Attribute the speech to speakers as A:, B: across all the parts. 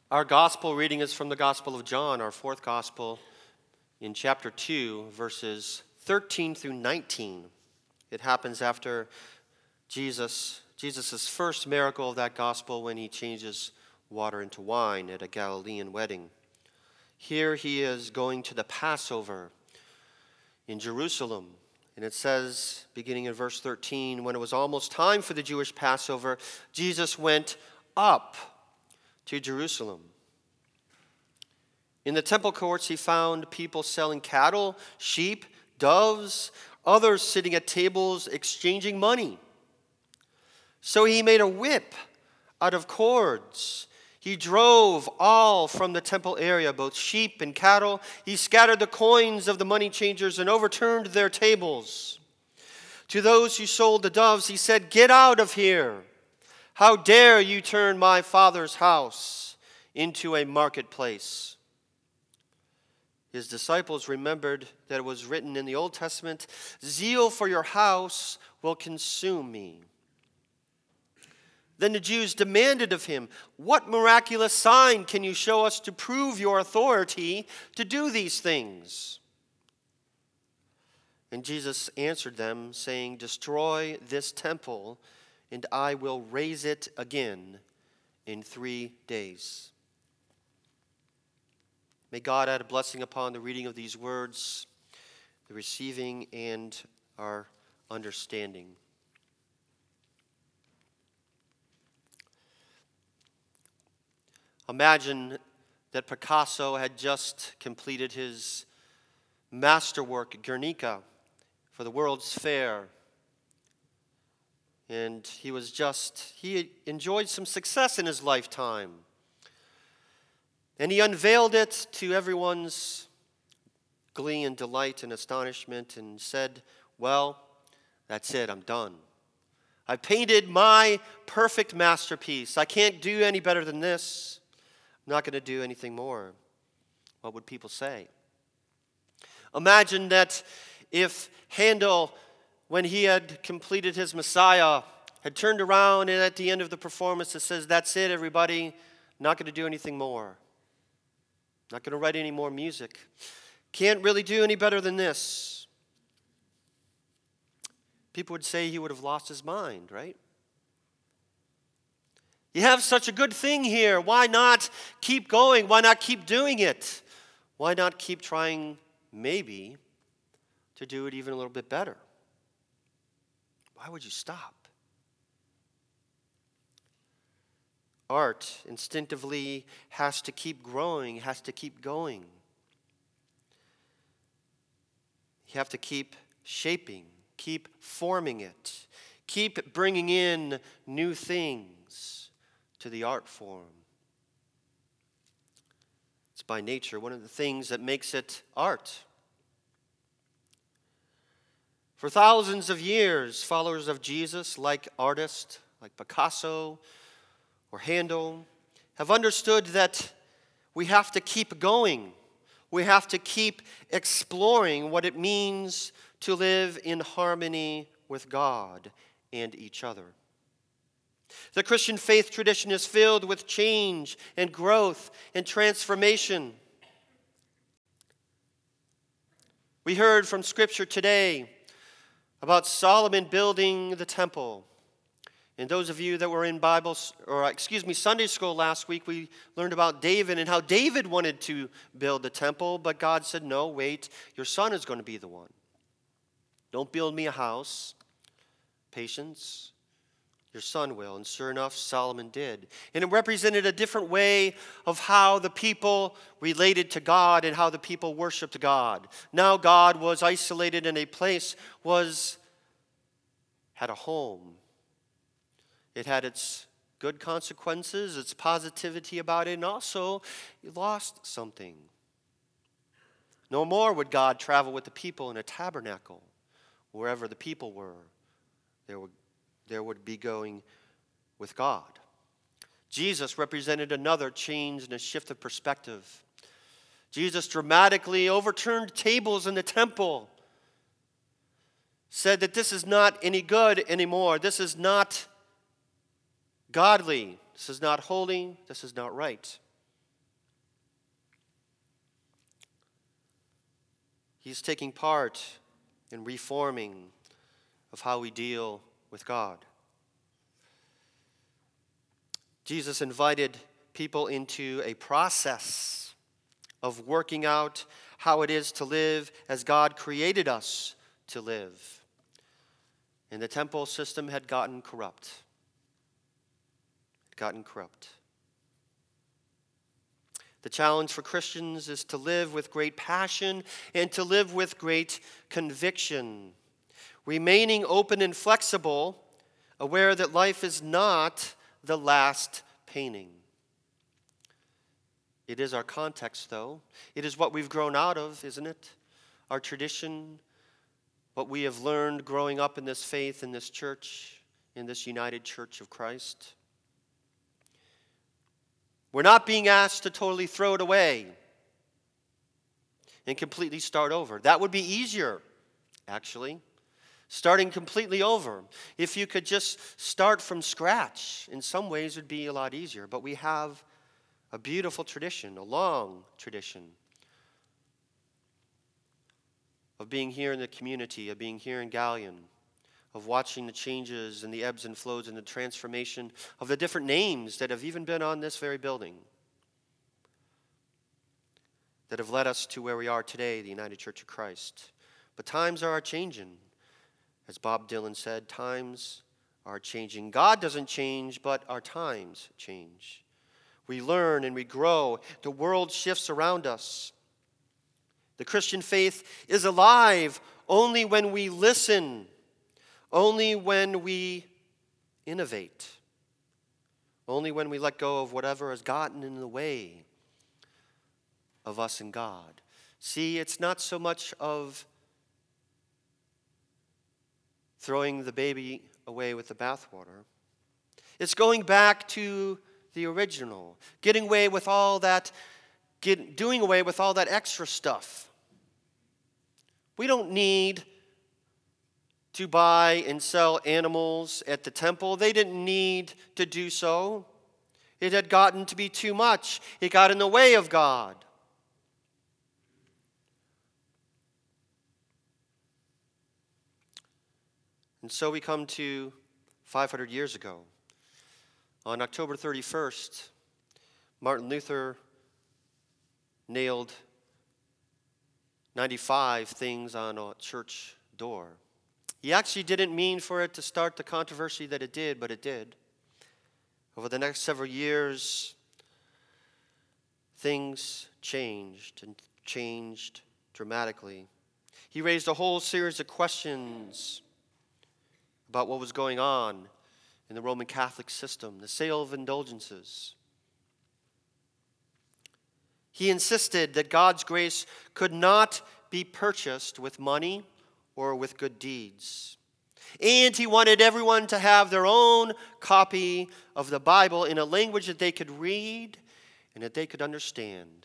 A: Our gospel reading is from the Gospel of John, our fourth gospel, in chapter 2, verses 13 through 19. It happens after Jesus' first miracle of that gospel when he changes water into wine at a Galilean wedding. Here he is going to the Passover in Jerusalem. And it says, beginning in verse 13, when it was almost time for the Jewish Passover, Jesus went up to Jerusalem. In the temple courts, he found people selling cattle, sheep, doves, others sitting at tables exchanging money. So he made a whip out of cords. He drove all from the temple area, both sheep and cattle. He scattered the coins of the money changers and overturned their tables. To those who sold the doves, he said, "Get out of here. How dare you turn my Father's house into a marketplace?" His disciples remembered that it was written in the Old Testament, "Zeal for your house will consume me." Then the Jews demanded of him, "What miraculous sign can you show us to prove your authority to do these things?" And Jesus answered them, saying, "Destroy this temple, and I will raise it again in 3 days." May God add a blessing upon the reading of these words, the receiving, and our understanding. Imagine that Picasso had just completed his masterwork, Guernica, for the World's Fair. And he enjoyed some success in his lifetime. And he unveiled it to everyone's glee and delight and astonishment and said, "Well, that's it, I'm done. I painted my perfect masterpiece. I can't do any better than this. I'm not going to do anything more." What would people say? Imagine that if Handel, when he had completed his Messiah, had turned around and at the end of the performance it says, "That's it, everybody. Not going to do anything more. Not going to write any more music. Can't really do any better than this." People would say he would have lost his mind, right? You have such a good thing here. Why not keep going? Why not keep doing it? Why not keep trying, maybe, to do it even a little bit better? Why would you stop? Art instinctively has to keep growing, has to keep going. You have to keep shaping, keep forming it, keep bringing in new things to the art form. It's by nature one of the things that makes it art. For thousands of years, followers of Jesus, like artists, like Picasso or Handel, have understood that we have to keep going. We have to keep exploring what it means to live in harmony with God and each other. The Christian faith tradition is filled with change and growth and transformation. We heard from Scripture today about Solomon building the temple. And those of you that were in Sunday school last week, we learned about David and how David wanted to build the temple, but God said, "No, wait, your son is going to be the one. Don't build me a house. Patience. Your son will." And sure enough, Solomon did. And it represented a different way of how the people related to God and how the people worshiped God. Now God was isolated in a place, had a home. It had its good consequences, its positivity about it, and also it lost something. No more would God travel with the people in a tabernacle. Wherever the people were, there would be going with God. Jesus represented another change and a shift of perspective. Jesus dramatically overturned tables in the temple, said that this is not any good anymore. This is not godly. This is not holy. This is not right. He's taking part in reforming of how we deal with God. Jesus invited people into a process of working out how it is to live as God created us to live. And the temple system had gotten corrupt. The challenge for Christians is to live with great passion and to live with great conviction, remaining open and flexible, aware that life is not the last painting. It is our context, though. It is what we've grown out of, isn't it? Our tradition, what we have learned growing up in this faith, in this church, in this united church of Christ. We're not being asked to totally throw it away and completely start over. That would be easier, actually. Starting completely over. If you could just start from scratch, in some ways it would be a lot easier. But we have a beautiful tradition, a long tradition of being here in the community, of being here in Galion, of watching the changes and the ebbs and flows and the transformation of the different names that have even been on this very building, that have led us to where we are today, the United Church of Christ. But times are changing. As Bob Dylan said, times are changing. God doesn't change, but our times change. We learn and we grow. The world shifts around us. The Christian faith is alive only when we listen, only when we innovate, only when we let go of whatever has gotten in the way of us and God. See, it's not so much of throwing the baby away with the bathwater. It's going back to the original, doing away with all that extra stuff. We don't need to buy and sell animals at the temple. They didn't need to do so. It had gotten to be too much. It got in the way of God. And so we come to 500 years ago. On October 31st, Martin Luther nailed 95 things on a church door. He actually didn't mean for it to start the controversy that it did, but it did. Over the next several years, things changed and changed dramatically. He raised a whole series of questions about what was going on in the Roman Catholic system, the sale of indulgences. He insisted that God's grace could not be purchased with money or with good deeds. And he wanted everyone to have their own copy of the Bible in a language that they could read and that they could understand.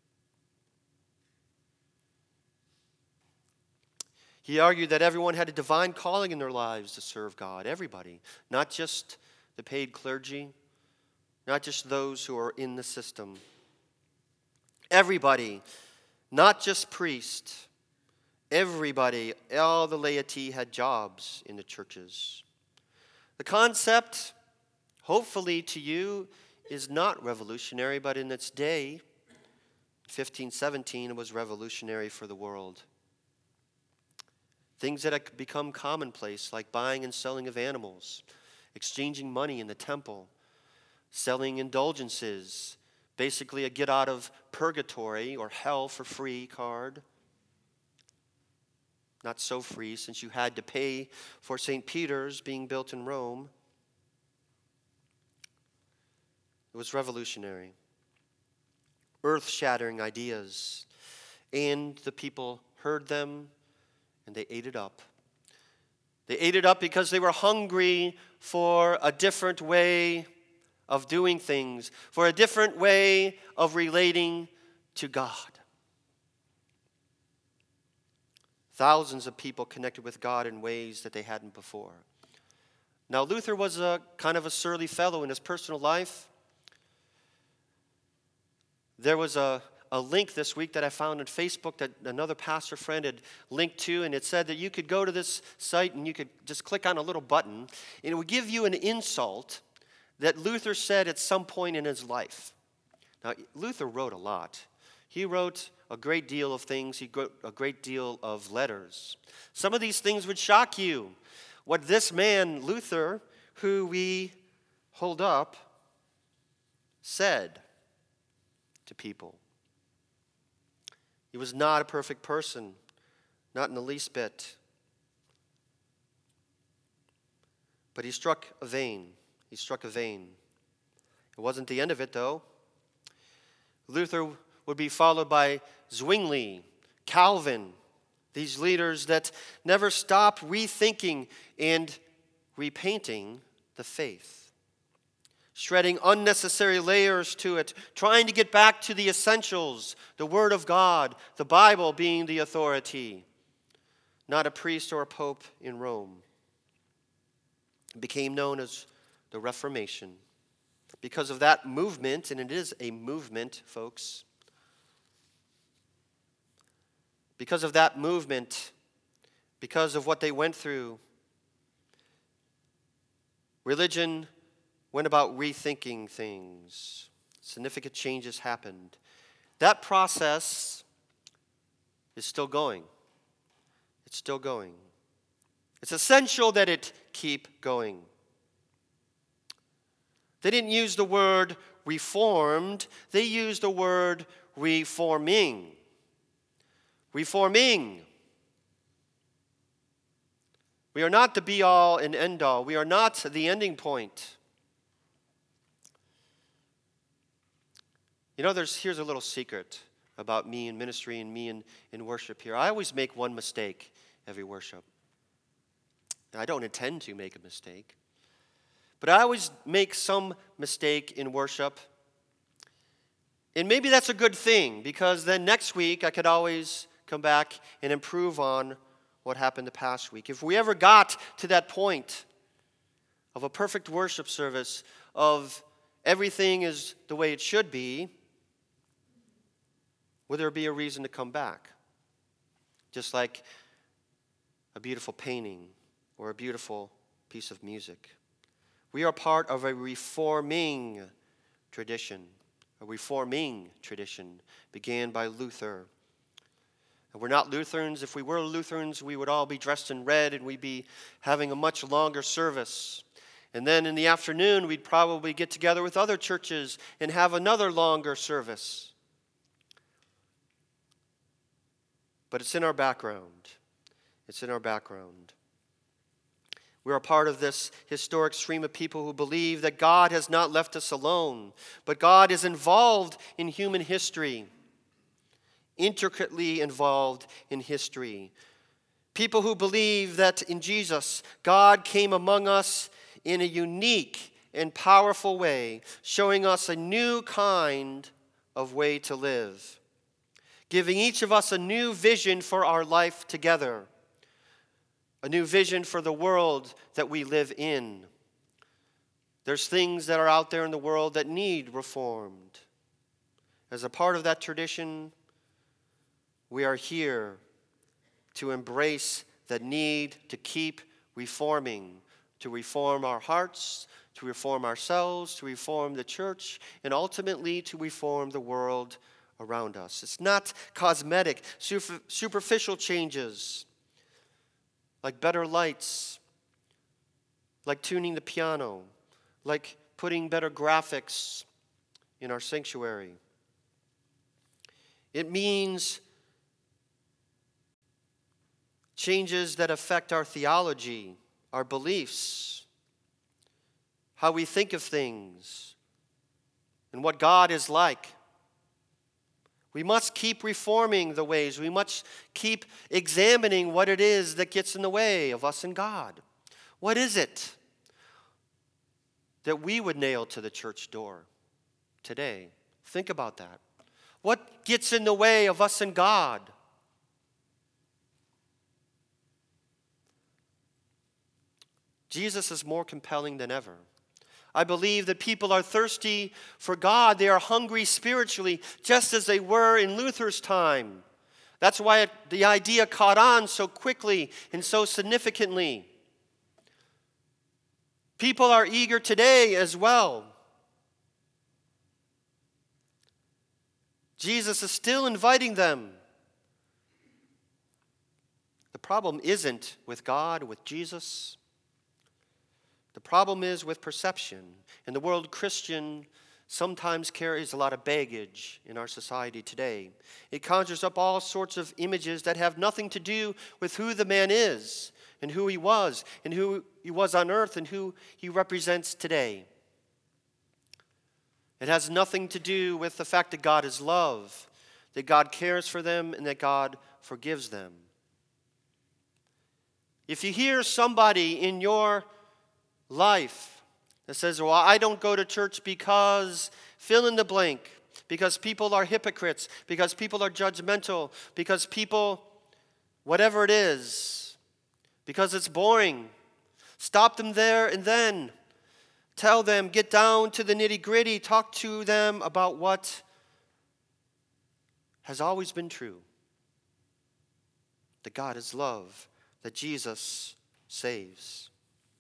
A: He argued that everyone had a divine calling in their lives to serve God, everybody, not just the paid clergy, not just those who are in the system. Everybody, not just priests, everybody, all the laity had jobs in the churches. The concept, hopefully to you, is not revolutionary, but in its day, 1517, it was revolutionary for the world. Things that had become commonplace, like buying and selling of animals, exchanging money in the temple, selling indulgences, basically a get out of purgatory or hell for free card. Not so free, since you had to pay for St. Peter's being built in Rome. It was revolutionary. Earth-shattering ideas. And the people heard them and they ate it up. They ate it up because they were hungry for a different way of doing things, for a different way of relating to God. Thousands of people connected with God in ways that they hadn't before. Now, Luther was a kind of a surly fellow in his personal life. There was a a link this week that I found on Facebook that another pastor friend had linked to, and it said that you could go to this site and you could just click on a little button, and it would give you an insult that Luther said at some point in his life. Now, Luther wrote a lot. He wrote a great deal of things. He wrote a great deal of letters. Some of these things would shock you. What this man, Luther, who we hold up, said to people. He was not a perfect person, not in the least bit. But he struck a vein. He struck a vein. It wasn't the end of it, though. Luther would be followed by Zwingli, Calvin, these leaders that never stopped rethinking and repainting the faith, shredding unnecessary layers to it, trying to get back to the essentials, the Word of God, the Bible being the authority, not a priest or a pope in Rome. It became known as the Reformation. Because of that movement, and it is a movement, folks, because of that movement, because of what they went through, religion went about rethinking things. Significant changes happened. That process is still going. It's still going. It's essential that it keep going. They didn't use the word reformed. They used the word reforming. Reforming. We are not the be-all and end-all. We are not the ending point. You know, here's a little secret about me in ministry and me in worship here. I always make one mistake every worship. Now, I don't intend to make a mistake. But I always make some mistake in worship. And maybe that's a good thing, because then next week I could always come back and improve on what happened the past week. If we ever got to that point of a perfect worship service, of everything is the way it should be, would there be a reason to come back? Just like a beautiful painting or a beautiful piece of music. We are part of a reforming tradition. A reforming tradition began by Luther. And we're not Lutherans. If we were Lutherans, we would all be dressed in red and we'd be having a much longer service. And then in the afternoon, we'd probably get together with other churches and have another longer service. But it's in our background. It's in our background. We are part of this historic stream of people who believe that God has not left us alone, but God is involved in human history, intricately involved in history. People who believe that in Jesus, God came among us in a unique and powerful way, showing us a new kind of way to live, giving each of us a new vision for our life together. A new vision for the world that we live in. There's things that are out there in the world that need reformed. As a part of that tradition, we are here to embrace the need to keep reforming, to reform our hearts, to reform ourselves, to reform the church, and ultimately to reform the world around us. It's not cosmetic, superficial changes, like better lights, like tuning the piano, like putting better graphics in our sanctuary. It means changes that affect our theology, our beliefs, how we think of things, and what God is like. We must keep reforming the ways. We must keep examining what it is that gets in the way of us and God. What is it that we would nail to the church door today? Think about that. What gets in the way of us and God? Jesus is more compelling than ever. I believe that people are thirsty for God. They are hungry spiritually, just as they were in Luther's time. That's why the idea caught on so quickly and so significantly. People are eager today as well. Jesus is still inviting them. The problem isn't with God, with Jesus. The problem is with perception. And the word Christian sometimes carries a lot of baggage in our society today. It conjures up all sorts of images that have nothing to do with who the man is and who he was on earth and who he represents today. It has nothing to do with the fact that God is love, that God cares for them, and that God forgives them. If you hear somebody in your life that says, well, I don't go to church because fill in the blank, because people are hypocrites, because people are judgmental, because people, whatever it is, because it's boring, stop them there and then. Tell them, get down to the nitty-gritty, talk to them about what has always been true. That God is love, that Jesus saves.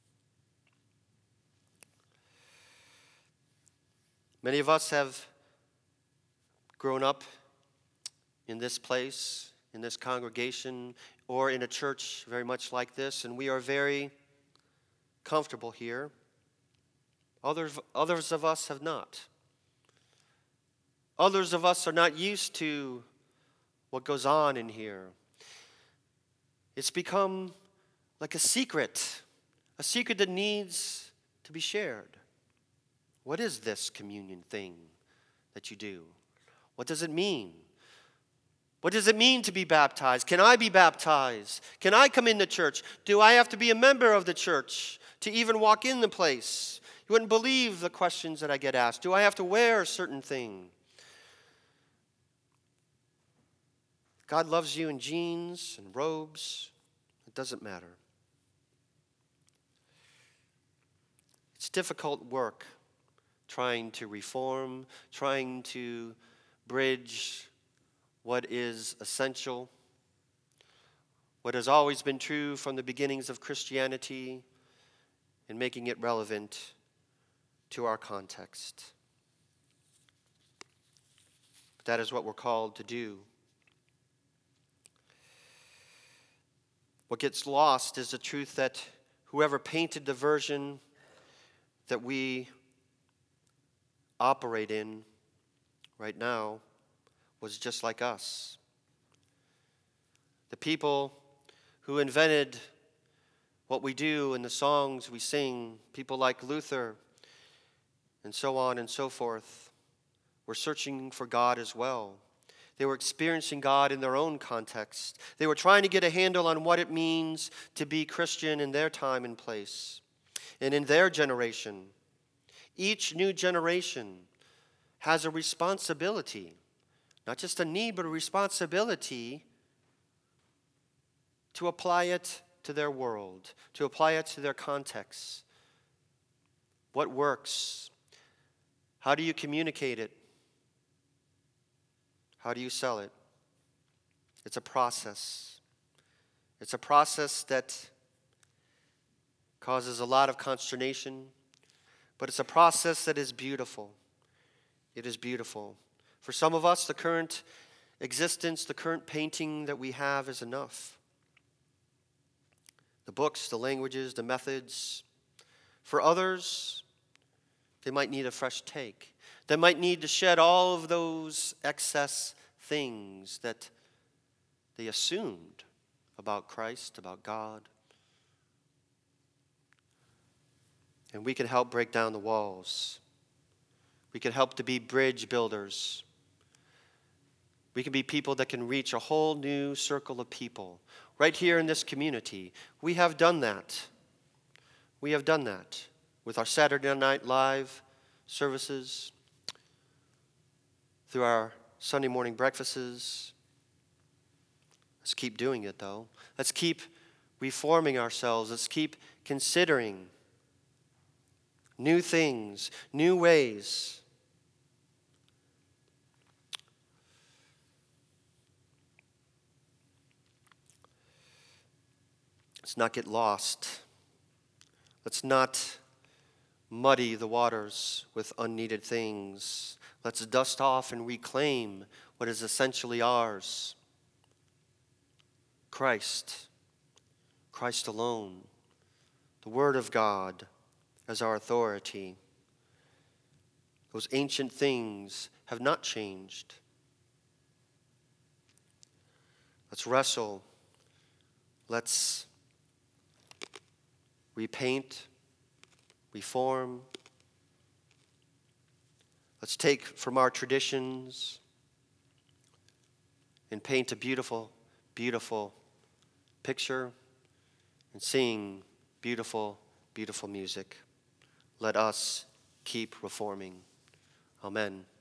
A: Many of us have grown up in this place, in this congregation, or in a church very much like this, and we are very comfortable here. Others of us have not. Others of us are not used to what goes on in here. It's become like a secret that needs to be shared. What is this communion thing that you do? What does it mean? What does it mean to be baptized? Can I be baptized? Can I come into church? Do I have to be a member of the church to even walk in the place? You wouldn't believe the questions that I get asked. Do I have to wear a certain thing? God loves you in jeans and robes. It doesn't matter. It's difficult work trying to reform, trying to bridge what is essential, what has always been true from the beginnings of Christianity, and making it relevant to our context. But that is what we're called to do. What gets lost is the truth that whoever painted the version that we operate in right now was just like us. The people who invented what we do and the songs we sing, people like Luther, and so on and so forth, were searching for God as well. They were experiencing God in their own context. They were trying to get a handle on what it means to be Christian in their time and place and in their generation. Each new generation has a responsibility, not just a need, but a responsibility to apply it to their world, to apply it to their context. What works? How do you communicate it? How do you sell it? It's a process. It's a process that causes a lot of consternation, but it's a process that is beautiful. It is beautiful. For some of us, the current existence, the current painting that we have is enough. The books, the languages, the methods. For others, they might need a fresh take. They might need to shed all of those excess things that they assumed about Christ, about God. And we can help break down the walls. We can help to be bridge builders. We can be people that can reach a whole new circle of people. Right here in this community, we have done that. We have done that with our Saturday Night Live services, through our Sunday morning breakfasts. Let's keep doing it, though. Let's keep reforming ourselves. Let's keep considering new things, new ways. Let's not get lost. Let's not muddy the waters with unneeded things. Let's dust off and reclaim what is essentially ours. Christ, Christ alone, the Word of God as our authority. Those ancient things have not changed. Let's wrestle. Let's repaint, reform. Let's take from our traditions and paint a beautiful, beautiful picture and sing beautiful, beautiful music. Let us keep reforming. Amen.